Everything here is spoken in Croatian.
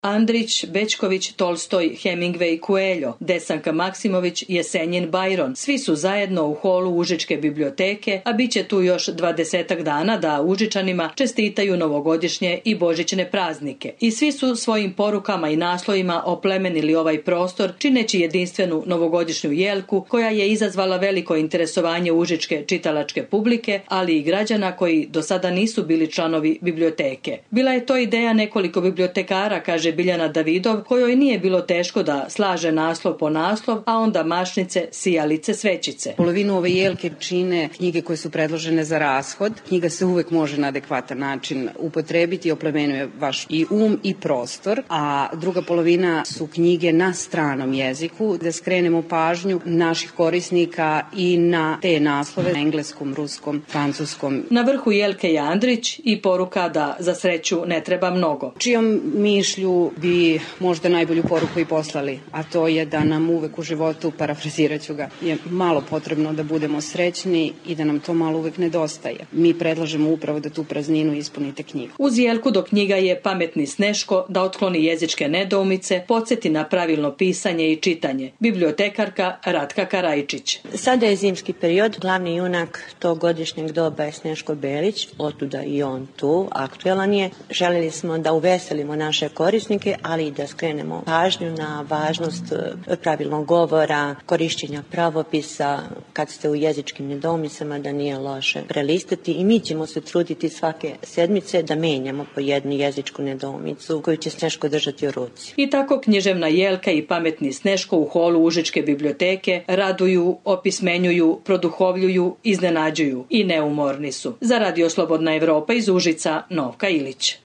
Andrić, Bečković, Tolstoj, Hemingway, Coelho, Desanka Maksimović, Jesenjin, Byron. Svi su zajedno u holu Užičke biblioteke, a bit će tu još 20 dana da Užičanima čestitaju novogodišnje i božićne praznike. I svi su svojim porukama i naslovima oplemenili ovaj prostor, čineći jedinstvenu novogodišnju jelku koja je izazvala veliko interesovanje užičke čitalačke publike, ali i građana koji do sada nisu bili članovi biblioteke. Bila je to ideja nekoliko bibliotekara, kaže Biljana Davidov, kojoj nije bilo teško da slaže naslov po naslov, a onda mašnice, sijalice, svećice. Polovinu ove jelke čine knjige koje su predložene za rashod. Knjiga se uvek može na adekvatan način upotrebiti i oplemenjuje vaš i i prostor, a druga polovina su knjige na stranom jeziku, da skrenemo pažnju naših korisnika i na te naslove na engleskom, ruskom, francuskom. Na vrhu jelke je Andrić i poruka da za sreću ne treba mnogo. Čijom mišlju bi možda najbolju poruku i poslali, a to je da nam uvek u životu, parafrazirat ću ga, je malo potrebno da budemo srećni i da nam to malo uvek nedostaje. Mi predlažemo upravo da tu prazninu ispunite knjigu. Uz jelku do knjiga je Pametni Sneško da otkloni jezičke nedoumice, podsjeti na pravilno pisanje i čitanje. Bibliotekarka Ratka Karajčić. Sada je zimski period, glavni junak tog godišnjeg doba je Sneško Belić, otuda i on tu, aktuelan je. Željeli smo da uveselimo naše korisnike, ali i da skrenemo pažnju na važnost pravilnog govora, korišćenja pravopisa, kad ste u jezičkim nedoumicama, da nije loše prelistati i mi ćemo se truditi svake sedmice da menjamo po jednu jezičku nedoumicu koju će Sneško držati u ruci. I tako književna jelka i Pametni Sneško u holu Užičke biblioteke raduju, opismenjuju, produhovljuju, iznenađuju i neumorni su. Za Radio Slobodna Evropa iz Užica, Novka Ilić.